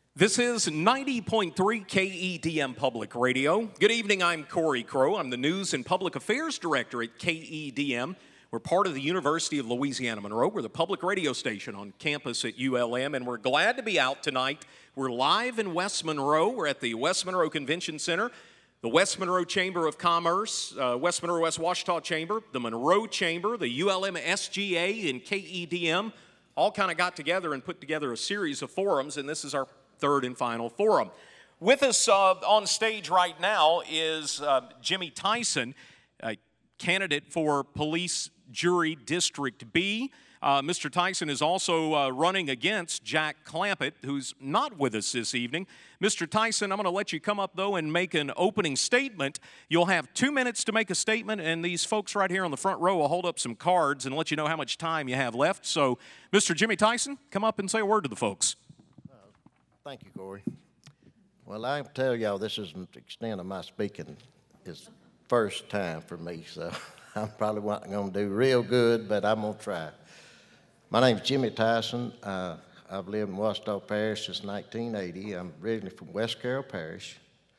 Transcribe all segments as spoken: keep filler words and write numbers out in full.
This is ninety point three K E D M Public Radio. Good evening, I'm Corey Crow. I'm the News and Public Affairs Director at K E D M. We're part of the University of Louisiana Monroe. We're the public radio station on campus at U L M, and we're glad to be out tonight. We're live in West Monroe. We're at the West Monroe Convention Center, the West Monroe Chamber of Commerce, uh, West Monroe West Ouachita Chamber, the Monroe Chamber, the U L M S G A, and K E D M all kind of got together and put together a series of forums, and this is our third and final forum. With us uh, on stage right now is uh, Jimmy Tyson, a candidate for Police Jury District B. Uh, Mister Tyson is also uh, running against Jack Clampett, who's not with us this evening. Mister Tyson, I'm going to let you come up, though, and make an opening statement. You'll have two minutes to make a statement, and these folks right here on the front row will hold up some cards and let you know how much time you have left. So, Mister Jimmy Tyson, come up and say a word to the folks. Thank you, Corey. Well, I can tell y'all this is the extent of my speaking. It's first time for me, so I'm probably not going to do real good, but I'm going to try. My name's Jimmy Tyson. Uh, I've lived in Ouachita Parish since nineteen eighty. I'm originally from West Carroll Parish,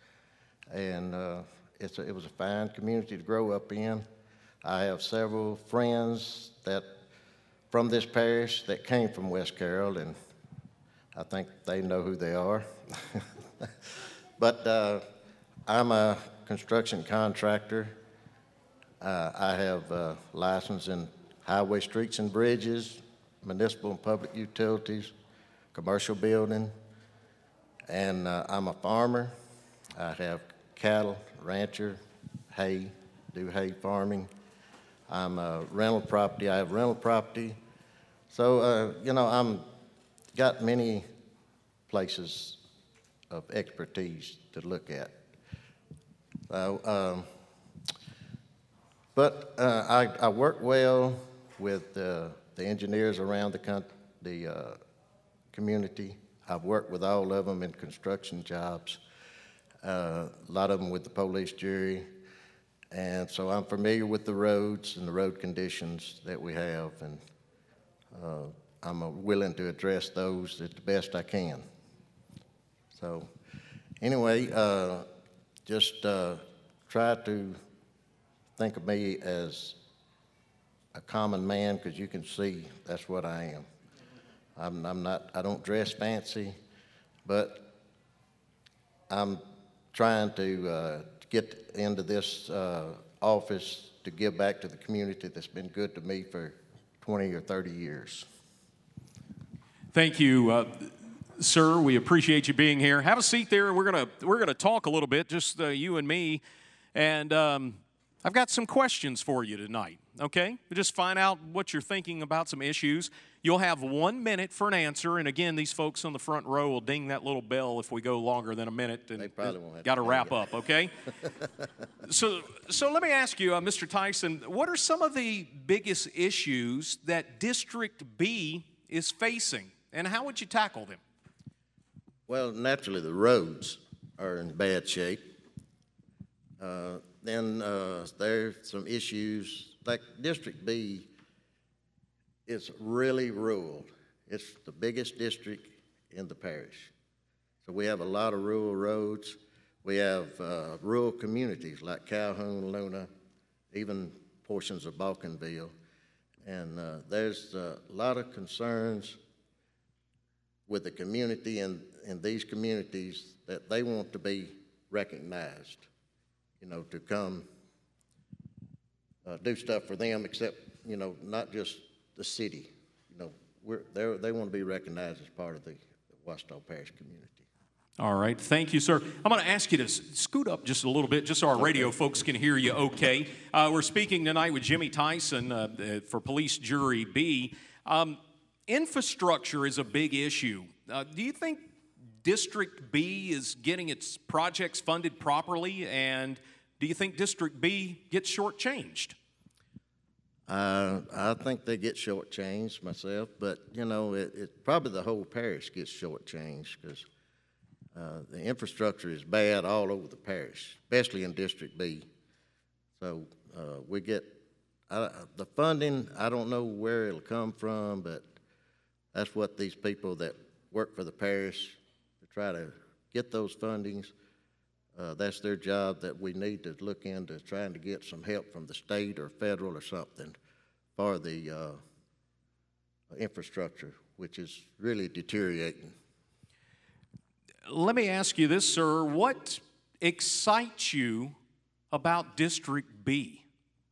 and uh, it's a, it was a fine community to grow up in. I have several friends that from this parish that came from West Carroll, and I think they know who they are. But uh, I'm a construction contractor. Uh, I have a license in highway, streets, and bridges, municipal and public utilities, commercial building, and uh, I'm a farmer. I have cattle, rancher, hay, do hay farming. I'm a rental property. I have rental property. So, uh, you know, I'm got many places of expertise to look at. Uh, um, but uh, I, I work well with uh, the engineers around the, con the uh, community. I've worked with all of them in construction jobs, uh, a lot of them with the police jury. And so I'm familiar with the roads and the road conditions that we have, and uh, I'm uh, willing to address those at the best I can. So anyway, uh, just uh, try to think of me as a common man, because you can see that's what I am. I'm, I'm not, I don't dress fancy, but I'm trying to uh, get into this uh, office to give back to the community that's been good to me for twenty or thirty years. Thank you, uh, sir. We appreciate you being here. Have a seat there. We're gonna we're gonna talk a little bit, just uh, you and me, and um, I've got some questions for you tonight. Okay, just find out what you're thinking about some issues. You'll have one minute for an answer, and again, these folks on the front row will ding that little bell if we go longer than a minute. And they probably won't have got to to wrap up. Okay. so so let me ask you, uh, Mister Tyson, what are some of the biggest issues that District B is facing? And how would you tackle them? Well, naturally, the roads are in bad shape. Uh, then uh, there's some issues, like District B is really rural. It's the biggest district in the parish. So we have a lot of rural roads. We have uh, rural communities like Calhoun, Luna, even portions of Balkanville. And uh, there's a lot of concerns with the community and in these communities that they want to be recognized, you know, to come uh, do stuff for them, except, you know, not just the city. You know, we're, they want to be recognized as part of the, the Ouachita Parish community. All right. Thank you, sir. I'm going to ask you to scoot up just a little bit, just so our radio folks can hear you okay. Uh, we're speaking tonight with Jimmy Tyson uh, for Police Jury B. Um, Infrastructure is a big issue. Uh, do you think District B is getting its projects funded properly, and do you think District B gets shortchanged? Uh, I think they get shortchanged myself, but, you know, it, it probably the whole parish gets shortchanged, because uh, the infrastructure is bad all over the parish, especially in District B. So uh, we get, uh, the funding, I don't know where it'll come from, but that's what these people that work for the parish, try to get those fundings. Uh, that's their job. That we need to look into trying to get some help from the state or federal or something for the uh, infrastructure, which is really deteriorating. Let me ask you this, sir. What excites you about District B?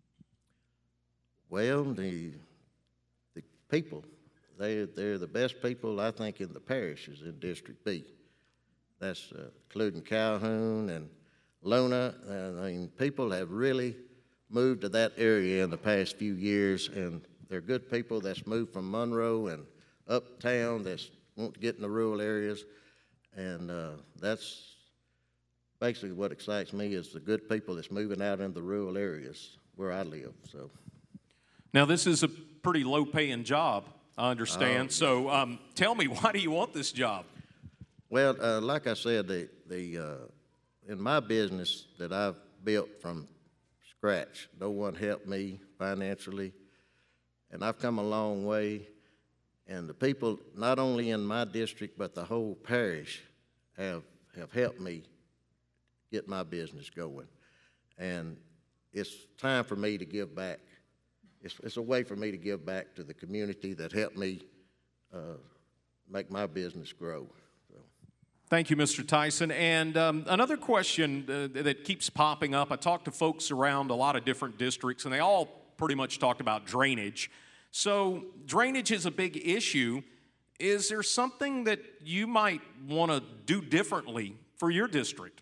Well, the the people. They, they're the best people, I think, in the parishes in District B. That's uh, including Calhoun and Luna. And, I mean, people have really moved to that area in the past few years, and they're good people that's moved from Monroe and uptown that's want to get in the rural areas. And uh, that's basically what excites me is the good people that's moving out in the rural areas where I live. So, now, this is a pretty low-paying job, I understand. Uh, so um, tell me, why do you want this job? Well, uh, like I said, the, the, uh, in my business that I've built from scratch, no one helped me financially, and I've come a long way. And the people, not only in my district, but the whole parish, have, have helped me get my business going. And it's time for me to give back. It's, it's a way for me to give back to the community that helped me uh, make my business grow. So. Thank you, Mister Tyson. And um, another question uh, that keeps popping up, I talked to folks around a lot of different districts, and they all pretty much talked about drainage. So drainage is a big issue. Is there something that you might want to do differently for your district?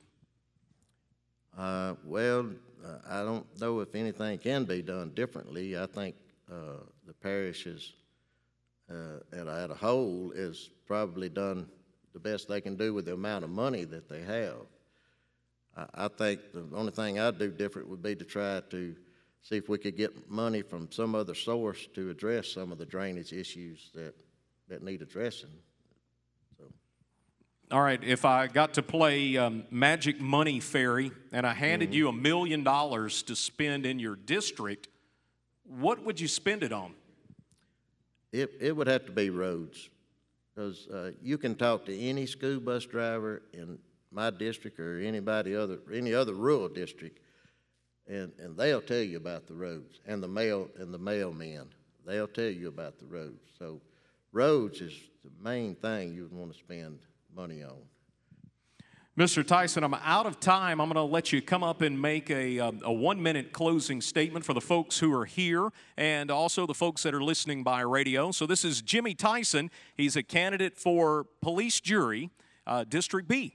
Uh, well, uh, I don't know if anything can be done differently. I think uh, the parish is, uh, at, at a whole, is probably done the best they can do with the amount of money that they have. I, I think the only thing I'd do different would be to try to see if we could get money from some other source to address some of the drainage issues that, that need addressing. So. All right, if I got to play um, Magic Money Fairy and I handed mm-hmm. you a million dollars to spend in your district, what would you spend it on? It, it would have to be roads, because uh, you can talk to any school bus driver in my district or anybody other, any other rural district, And, and they'll tell you about the roads, and the mail and the mailmen. They'll tell you about the roads. So roads is the main thing you would want to spend money on. Mister Tyson, I'm out of time. I'm going to let you come up and make a, um, a one-minute closing statement for the folks who are here and also the folks that are listening by radio. So this is Jimmy Tyson. He's a candidate for police jury, uh, District B.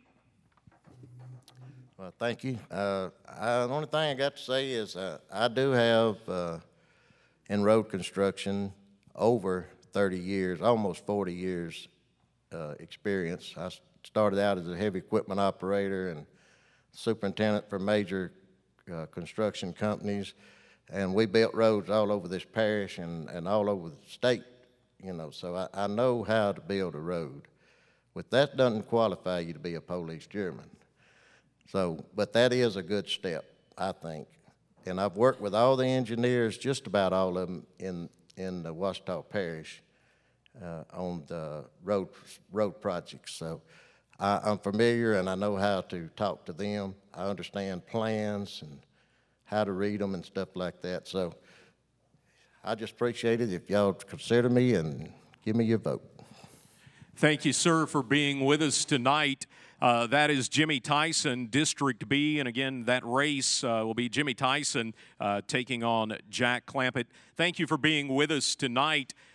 Well, thank you. Uh, I, the only thing I got to say is uh, I do have uh, in road construction over thirty years, almost forty years uh, experience. I started out as a heavy equipment operator and superintendent for major uh, construction companies, and we built roads all over this parish and, and all over the state, you know, so I, I know how to build a road. But that doesn't qualify you to be a police juryman. So, but that is a good step, I think. And I've worked with all the engineers, just about all of them in, in the Ouachita Parish uh, on the road, road projects. So I, I'm familiar and I know how to talk to them. I understand plans and how to read them and stuff like that. So I just appreciate it if y'all consider me and give me your vote. Thank you, sir, for being with us tonight. Uh, that is Jimmy Tyson, District B, and again, that race uh, will be Jimmy Tyson uh, taking on Jack Clampett. Thank you for being with us tonight.